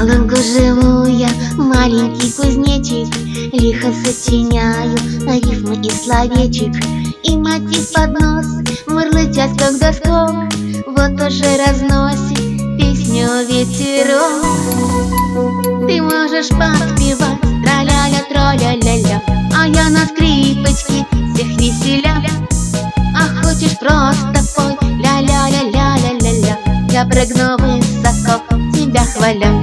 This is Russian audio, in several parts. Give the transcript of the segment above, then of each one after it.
лугу живу я, маленький кузнечик, лихо сочиняю рифмы и словечек. И мотив под нос мурлыча скок да скок, вот уже разносит песню ветерок. Ты можешь подпевать тра-ля-ля, тра-ля-ля-ля, а я на скрипочке всех веселя. А хочешь просто пой ля-ля-ля-ля-ля-ля-ля, я прыгну высоко, тебя хваля.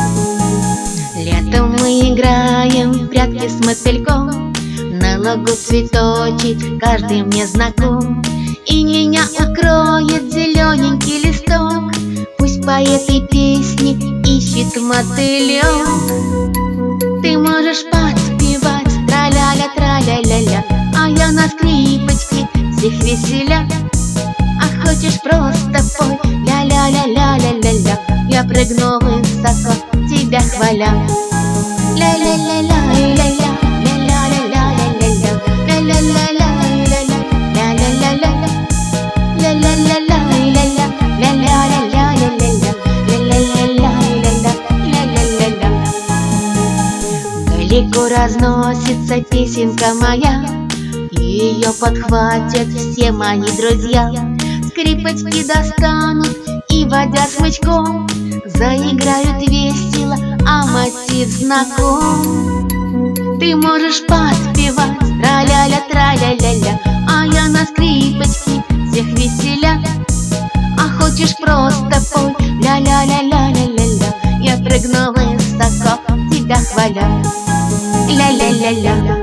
Летом мы играем в прятки с мотыльком, на лугу цветочек каждый мне знаком. И меня укроет зелененький листок, пусть по этой песне ищет мотылек. Ты можешь подпевать тра-ля-ля, тра-ля-ля-ля, а я на скрипочке всех веселя. А хочешь просто пой ля-ля-ля-ля-ля-ля-ля, я прыгну высоко, тебя хваля. Ля-ля-ля-ля-ля-ля, ля-ля-ля-ля-ля-ля, ля-ля-ля-ля-ля-ля, ля-ля-ля-ля-ля-ля, ля-ля-ля-ля-ля-ля, ля-ля-ля-ля-ля-ля. Далеко разносится песенка моя, ее подхватят все мои друзья. Скрипочки достанут и, водя смычком, заиграют весело, а мотив знаком. Ты можешь подпевать тра-ля-ля, тра-ля-ля-ля, а я на скрипочке всех веселя. А хочешь просто пой ля-ля-ля-ля-ля-ля-ля, я прыгну высоко, тебя хваля. Ля-ля-ля-ля.